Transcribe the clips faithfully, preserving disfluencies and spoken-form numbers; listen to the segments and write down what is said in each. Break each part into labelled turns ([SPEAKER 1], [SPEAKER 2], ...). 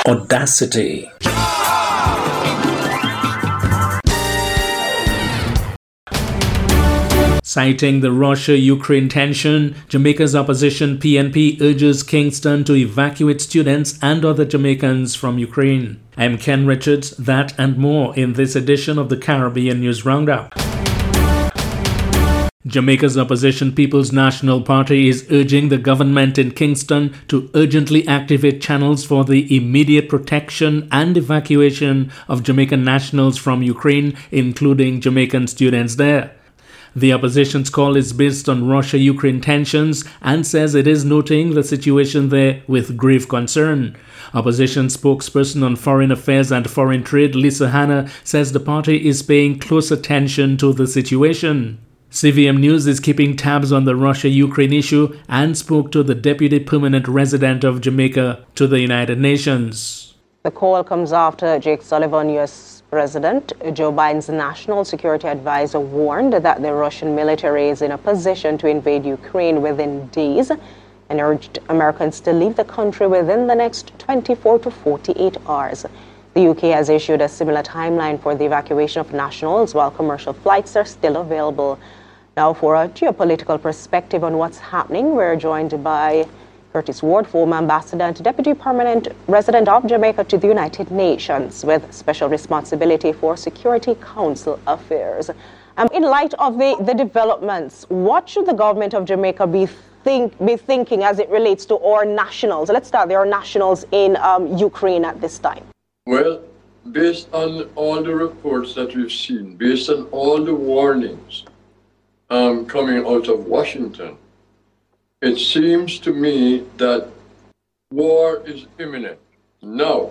[SPEAKER 1] Audacity. Citing the Russia-Ukraine tension, Jamaica's opposition P N P urges Kingston to evacuate students and other Jamaicans from Ukraine. I'm Ken Richards, that and more in this edition of the Caribbean News Roundup. Jamaica's opposition People's National Party is urging the government in Kingston to urgently activate channels for the immediate protection and evacuation of Jamaican nationals from Ukraine, including Jamaican students there. The opposition's call is based on Russia-Ukraine tensions and says it is noting the situation there with grave concern. Opposition spokesperson on Foreign Affairs and Foreign Trade, Lisa Hanna, says the party is paying close attention to the situation. C V M News is keeping tabs on the Russia-Ukraine issue and spoke to the Deputy Permanent Resident of Jamaica to the United Nations.
[SPEAKER 2] The call comes after Jake Sullivan, U S President Joe Biden's national security advisor, warned that the Russian military is in a position to invade Ukraine within days and urged Americans to leave the country within the next twenty-four to forty-eight hours. The U K has issued a similar timeline for the evacuation of nationals, while commercial flights are still available. Now, for a geopolitical perspective on what's happening, we're joined by Curtis Ward, former ambassador and deputy permanent resident of Jamaica to the United Nations with special responsibility for Security Council affairs. Um, in light of the, the developments, what should the government of Jamaica be, think, be thinking as it relates to our nationals? Let's start there, our nationals in um, Ukraine at this time.
[SPEAKER 3] Well, based on all the reports that we've seen, based on all the warnings um, coming out of Washington, it seems to me that war is imminent. Now,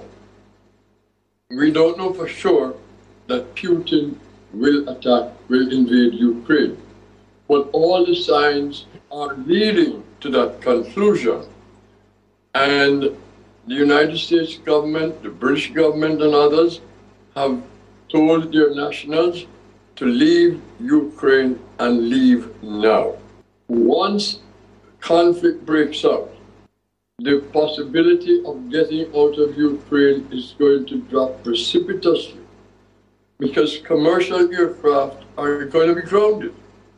[SPEAKER 3] we don't know for sure that Putin will attack, will invade Ukraine, but all the signs are leading to that conclusion. And the United States government, the British government and others have told their nationals to leave Ukraine and leave now. Once conflict breaks out, the possibility of getting out of Ukraine is going to drop precipitously because commercial aircraft are going to be grounded.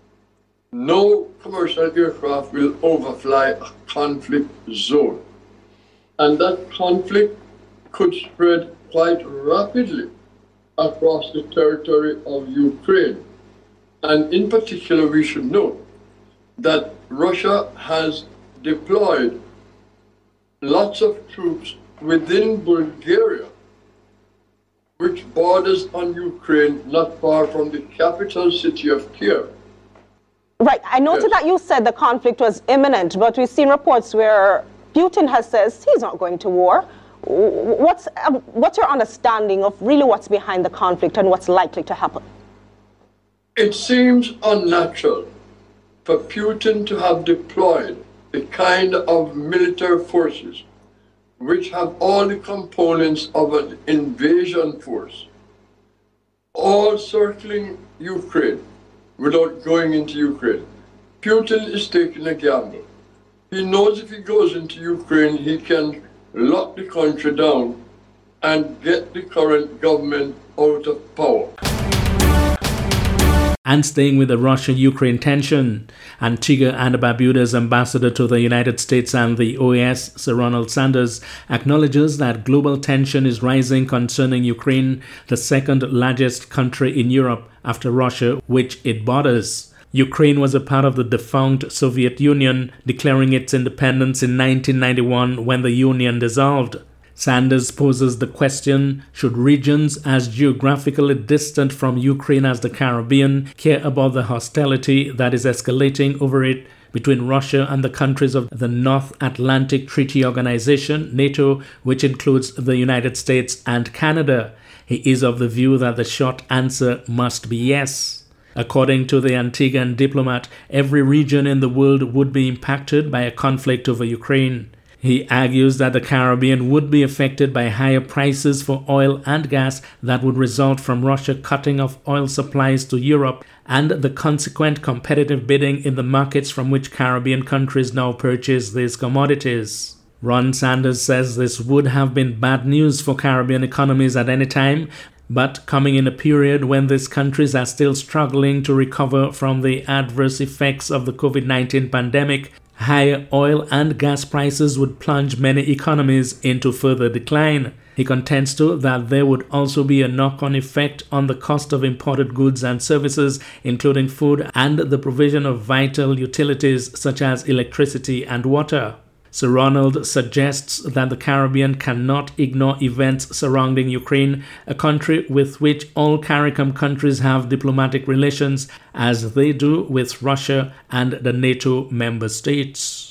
[SPEAKER 3] No commercial aircraft will overfly a conflict zone. And that conflict could spread quite rapidly across the territory of Ukraine. And in particular, we should note that Russia has deployed lots of troops within Bulgaria, which borders on Ukraine, not far from the capital city of Kiev.
[SPEAKER 2] Right. I noted yes. that you said the conflict was imminent, but we've seen reports where Putin has said he's not going to war. What's, um, what's your understanding of really what's behind the conflict and what's likely to happen?
[SPEAKER 3] It seems unnatural for Putin to have deployed the kind of military forces which have all the components of an invasion force, all circling Ukraine without going into Ukraine. Putin is taking a gamble. He knows if he goes into Ukraine, he can lock the country down and get the current government out of power.
[SPEAKER 1] And staying with the Russia-Ukraine tension, Antigua and Barbuda's ambassador to the United States and the O A S, Sir Ronald Sanders, acknowledges that global tension is rising concerning Ukraine, the second largest country in Europe after Russia, which it borders. Ukraine was a part of the defunct Soviet Union, declaring its independence in nineteen ninety-one when the Union dissolved. Sanders poses the question, should regions as geographically distant from Ukraine as the Caribbean care about the hostility that is escalating over it between Russia and the countries of the North Atlantic Treaty Organization, NATO, which includes the United States and Canada? He is of the view that the short answer must be yes. According to the Antiguan diplomat, every region in the world would be impacted by a conflict over Ukraine. He argues that the Caribbean would be affected by higher prices for oil and gas that would result from Russia cutting off oil supplies to Europe and the consequent competitive bidding in the markets from which Caribbean countries now purchase these commodities. Ron Sanders says this would have been bad news for Caribbean economies at any time, but coming in a period when these countries are still struggling to recover from the adverse effects of the COVID nineteen pandemic, higher oil and gas prices would plunge many economies into further decline. He contends too that there would also be a knock-on effect on the cost of imported goods and services, including food and the provision of vital utilities such as electricity and water. Sir Ronald suggests that the Caribbean cannot ignore events surrounding Ukraine, a country with which all CARICOM countries have diplomatic relations, as they do with Russia and the NATO member states.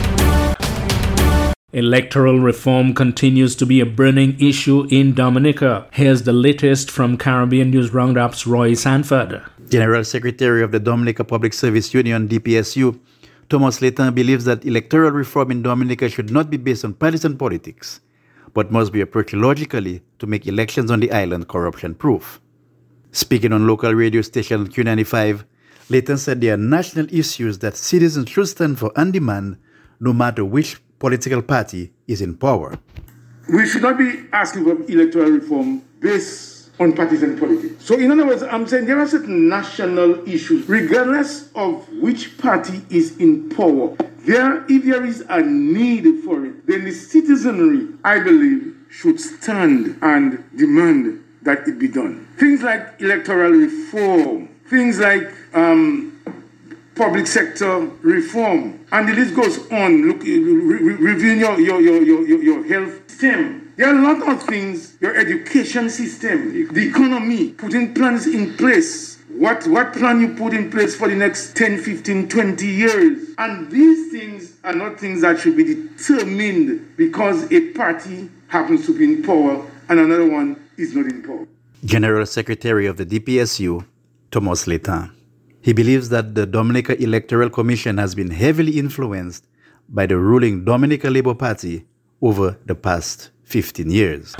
[SPEAKER 1] Electoral reform continues to be a burning issue in Dominica. Here's the latest from Caribbean News Roundup's Roy Sanford.
[SPEAKER 4] General Secretary of the Dominica Public Service Union, D P S U, Thomas Leighton, believes that electoral reform in Dominica should not be based on partisan politics, but must be approached logically to make elections on the island corruption-proof. Speaking on local radio station Q ninety-five, Leighton said there are national issues that citizens should stand for and demand, no matter which political party is in power.
[SPEAKER 5] We should not be asking for electoral reform based on partisan politics. So in other words, I'm saying there are certain national issues, regardless of which party is in power. There, if there is a need for it, then the citizenry, I believe, should stand and demand that it be done. Things like electoral reform, things like um, public sector reform, and the list goes on. Look, re- re- reviewing your, your, your, your, your health system. There are a lot of things, your education system, the economy, putting plans in place. What, what plan you put in place for the next ten, fifteen, twenty years. And these things are not things that should be determined because a party happens to be in power and another one is not in power.
[SPEAKER 4] General Secretary of the D P S U, Thomas Leighton. He believes that the Dominica Electoral Commission has been heavily influenced by the ruling Dominica Labour Party over the past fifteen years.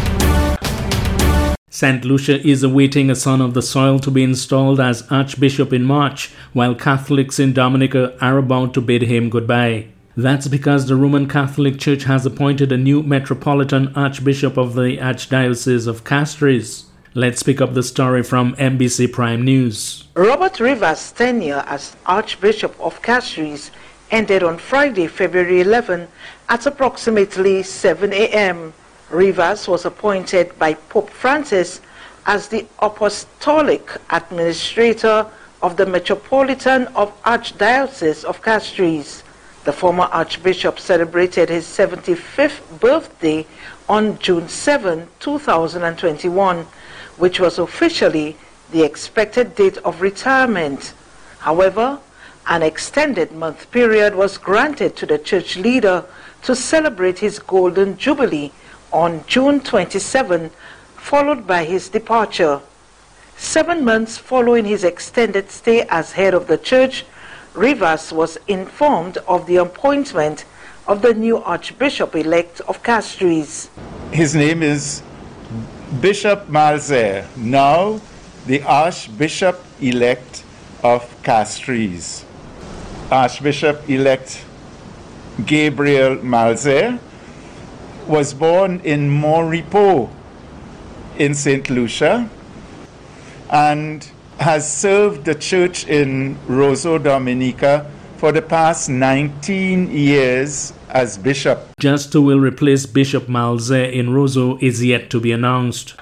[SPEAKER 1] Saint Lucia is awaiting a son of the soil to be installed as Archbishop in March, while Catholics in Dominica are about to bid him goodbye. That's because the Roman Catholic Church has appointed a new Metropolitan Archbishop of the Archdiocese of Castries. Let's pick up the story from M B C Prime News.
[SPEAKER 6] Robert Rivers' tenure as Archbishop of Castries ended on Friday, February eleventh at approximately seven a.m. Rivers was appointed by Pope Francis as the Apostolic Administrator of the Metropolitan of Archdiocese of Castries. The former Archbishop celebrated his seventy-fifth birthday on June seventh, two thousand twenty-one, which was officially the expected date of retirement. However, an extended month period was granted to the church leader to celebrate his Golden Jubilee on June twenty-seventh, followed by his departure. Seven months following his extended stay as head of the church, Rivers was informed of the appointment of the new Archbishop-elect of Castries.
[SPEAKER 7] His name is Bishop Malzer, now the Archbishop-elect of Castries. Archbishop-elect Gabriel Malzer was born in Moripo in Saint Lucia and has served the church in Roseau, Dominica for the past nineteen years as bishop.
[SPEAKER 1] Just who will replace Bishop Malzer in Roseau is yet to be announced.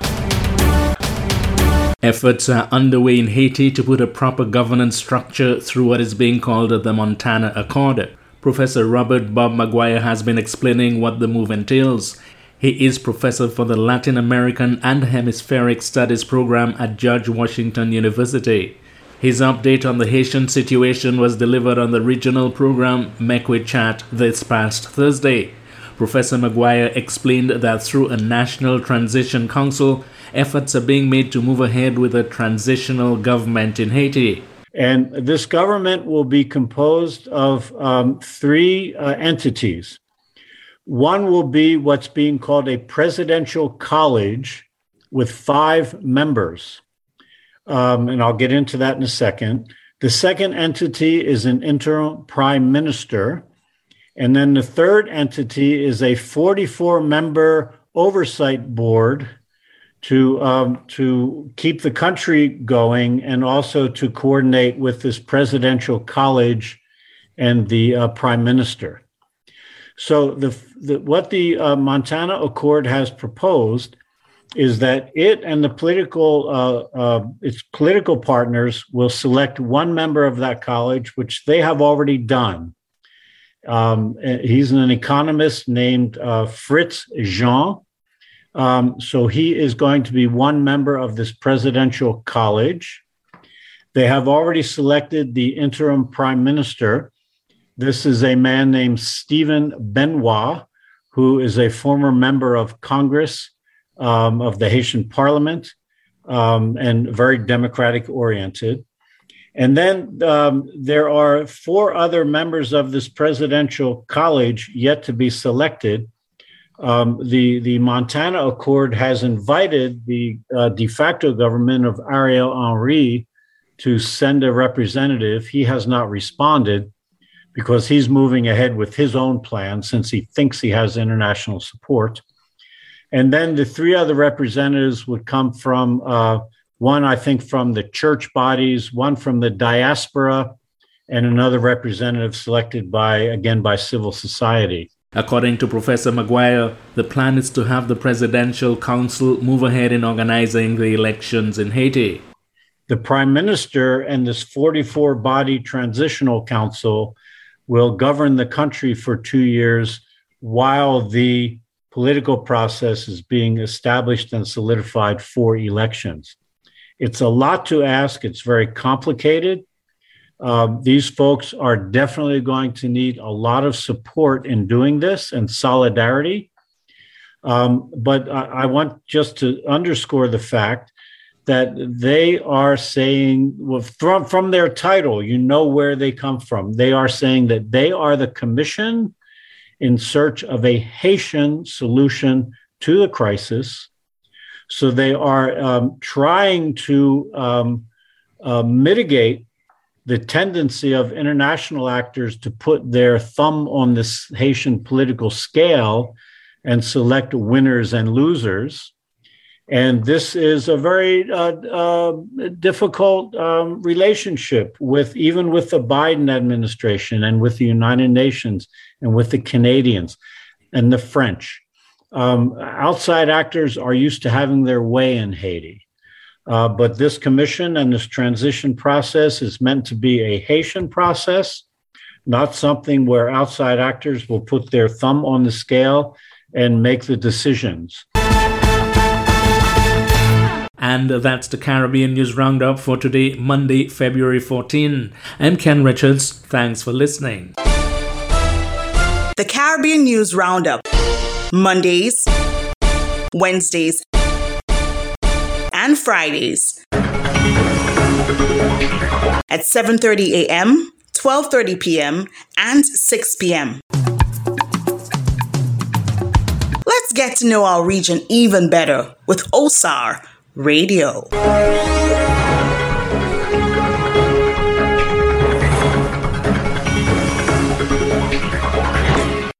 [SPEAKER 1] Efforts are underway in Haiti to put a proper governance structure through what is being called the Montana Accord. Professor Robert Bob Maguire has been explaining what the move entails. He is professor for the Latin American and Hemispheric Studies program at George Washington University. His update on the Haitian situation was delivered on the regional program Mekwe Chat this past Thursday. Professor Maguire explained that through a National Transition Council, efforts are being made to move ahead with a transitional government in Haiti.
[SPEAKER 8] And this government will be composed of um, three uh, entities. One will be what's being called a presidential college with five members. Um, and I'll get into that in a second. The second entity is an interim prime minister. And then the third entity is a forty-four member oversight board to um, to keep the country going and also to coordinate with this presidential college and the uh, prime minister. So the, the what the uh, Montana Accord has proposed is that it and the political uh, uh, its political partners will select one member of that college, which they have already done. Um, he's an economist named uh, Fritz Jean. Um, so he is going to be one member of this presidential college. They have already selected the interim prime minister. This is a man named Stephen Benoit, who is a former member of Congress, um, of the Haitian Parliament, um, and very democratic oriented. And then um, there are four other members of this presidential college yet to be selected. Um, the, the Montana Accord has invited the uh, de facto government of Ariel Henry to send a representative. He has not responded because he's moving ahead with his own plan since he thinks he has international support. And then the three other representatives would come from, uh, one, I think, from the church bodies, one from the diaspora, and another representative selected by, again, by civil society.
[SPEAKER 1] According to Professor Maguire, the plan is to have the Presidential Council move ahead in organizing the elections in Haiti.
[SPEAKER 8] The Prime Minister and this forty-four body transitional council will govern the country for two years while the political process is being established and solidified for elections. It's a lot to ask. It's very complicated. Uh, these folks are definitely going to need a lot of support in doing this and solidarity. Um, but I, I want just to underscore the fact that they are saying, well, from, from their title, you know where they come from. They are saying that they are the commission in search of a Haitian solution to the crisis. So they are um, trying to um, uh, mitigate the tendency of international actors to put their thumb on this Haitian political scale and select winners and losers. And this is a very uh, uh, difficult um, relationship with even with the Biden administration and with the United Nations and with the Canadians and the French. Um, outside actors are used to having their way in Haiti. Uh, but this commission and this transition process is meant to be a Haitian process, not something where outside actors will put their thumb on the scale and make the decisions.
[SPEAKER 1] And that's the Caribbean News Roundup for today, Monday, February fourteenth. I'm Ken Richards. Thanks for listening.
[SPEAKER 9] The Caribbean News Roundup. Mondays, Wednesdays, and Fridays at seven thirty a.m., twelve thirty p.m., and six p.m. Let's get to know our region even better with O S A R Radio.